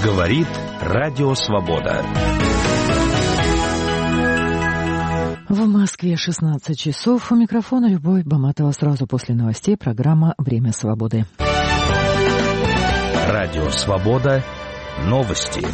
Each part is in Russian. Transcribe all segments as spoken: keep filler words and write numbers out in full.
Говорит Радио Свобода. В Москве шестнадцать часов. У микрофона Любовь Баматова. Сразу после новостей программа «Время свободы». Радио Свобода. Новости.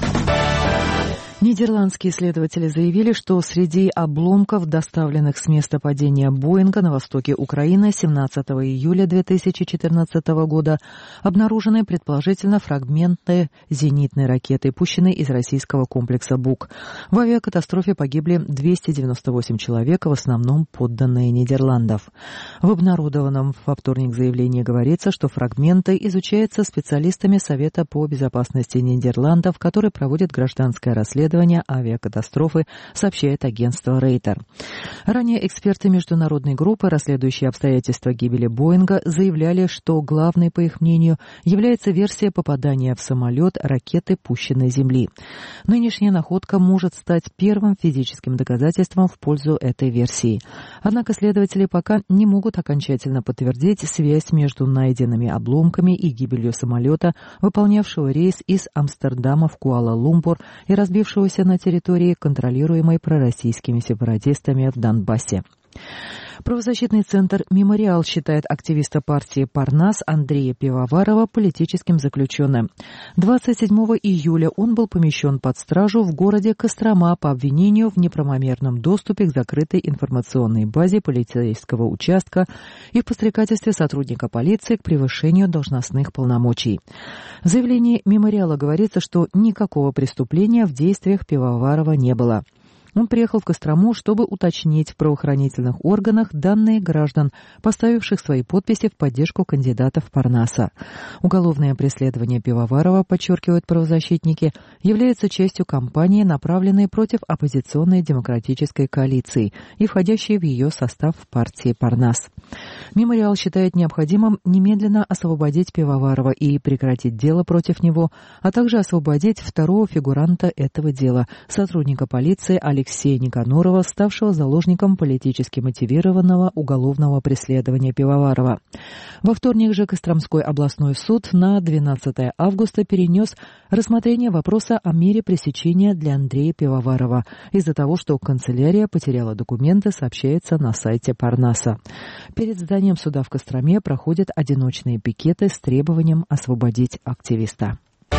Нидерландские исследователи заявили, что среди обломков, доставленных с места падения Боинга на востоке Украины семнадцатого июля две тысячи четырнадцатого года, обнаружены предположительно фрагменты зенитной ракеты, пущенной из российского комплекса «Бук». В авиакатастрофе погибли двести девяносто восемь человек, в основном подданные Нидерландов. В обнародованном во вторник заявлении говорится, что фрагменты изучаются специалистами Совета по безопасности Нидерландов, который проводит гражданское расследование авиакатастрофы, сообщает агентство Рейтер. Ранее эксперты международной группы, расследующие обстоятельства гибели Боинга, заявляли, что главной, по их мнению, является версия попадания в самолет ракеты, пущенной с Земли. Нынешняя находка может стать первым физическим доказательством в пользу этой версии. Однако следователи пока не могут окончательно подтвердить связь между найденными обломками и гибелью самолета, выполнявшего рейс из Амстердама в Куала-Лумпур и разбившего на территории, контролируемой пророссийскими сепаратистами в Донбассе. Правозащитный центр «Мемориал» считает активиста партии «Парнас» Андрея Пивоварова политическим заключенным. двадцать седьмого июля он был помещен под стражу в городе Кострома по обвинению в неправомерном доступе к закрытой информационной базе полицейского участка и в подстрекательстве сотрудника полиции к превышению должностных полномочий. В заявлении «Мемориала» говорится, что никакого преступления в действиях Пивоварова не было. Он приехал в Кострому, чтобы уточнить в правоохранительных органах данные граждан, поставивших свои подписи в поддержку кандидатов Парнаса. Уголовное преследование Пивоварова, подчеркивают правозащитники, является частью кампании, направленной против оппозиционной демократической коалиции и входящей в ее состав партии Парнас. Мемориал считает необходимым немедленно освободить Пивоварова и прекратить дело против него, а также освободить второго фигуранта этого дела, сотрудника полиции Алексея Алексея Никанорова, ставшего заложником политически мотивированного уголовного преследования Пивоварова. Во вторник же Костромской областной суд на двенадцатое августа перенес рассмотрение вопроса о мере пресечения для Андрея Пивоварова из-за того, что канцелярия потеряла документы, сообщается на сайте Парнаса. Перед зданием суда в Костроме проходят одиночные пикеты с требованием освободить активиста.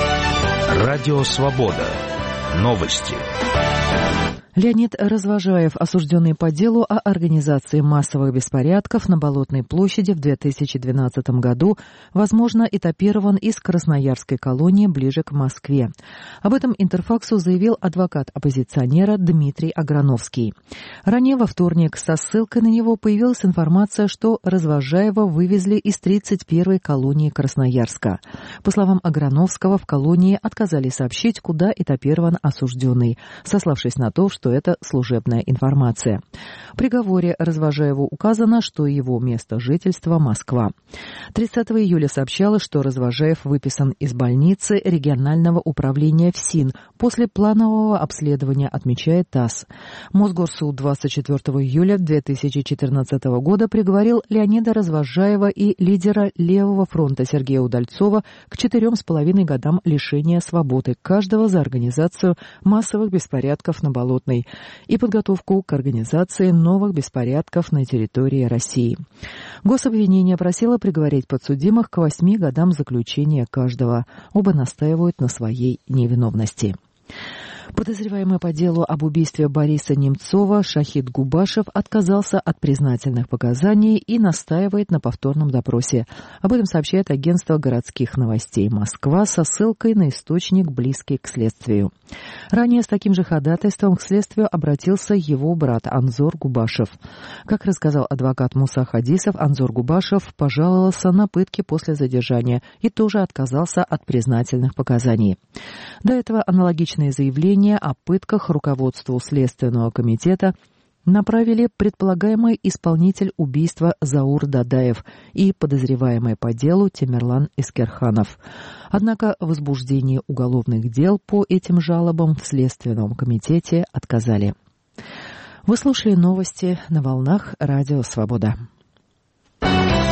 Радио Свобода. Новости. Леонид Развожаев, осужденный по делу о организации массовых беспорядков на Болотной площади в две тысячи двенадцатом году, возможно, этапирован из красноярской колонии ближе к Москве. Об этом Интерфаксу заявил адвокат оппозиционера Дмитрий Аграновский. Ранее во вторник со ссылкой на него появилась информация, что Развожаева вывезли из тридцать первой колонии Красноярска. По словам Аграновского, в колонии отказались сообщить, куда этапирован осужденный, сославшись на то, что что это служебная информация. В приговоре Развожаеву указано, что его место жительства – Москва. тридцатого июля сообщалось, что Развожаев выписан из больницы регионального управления ФСИН после планового обследования, отмечает ТАСС. Мосгорсуд двадцать четвёртого июля две тысячи четырнадцатого года приговорил Леонида Развожаева и лидера Левого фронта Сергея Удальцова к четырем с половиной годам лишения свободы каждого за организацию массовых беспорядков на Болотной и подготовку к организации новых беспорядков на территории России. Гособвинение просило приговорить подсудимых к восьми годам заключения каждого. Оба настаивают на своей невиновности. Подозреваемый по делу об убийстве Бориса Немцова Шахид Губашев отказался от признательных показаний и настаивает на повторном допросе. Об этом сообщает агентство городских новостей «Москва» со ссылкой на источник, близкий к следствию. Ранее с таким же ходатайством к следствию обратился его брат Анзор Губашев. Как рассказал адвокат Муса Хадисов, Анзор Губашев пожаловался на пытки после задержания и тоже отказался от признательных показаний. До этого аналогичные заявления о пытках руководству Следственного комитета направили предполагаемый исполнитель убийства Заур Дадаев и подозреваемый по делу Темирлан Искерханов. Однако в возбуждении уголовных дел по этим жалобам в Следственном комитете отказали. Вы слушали новости на волнах Радио Свобода.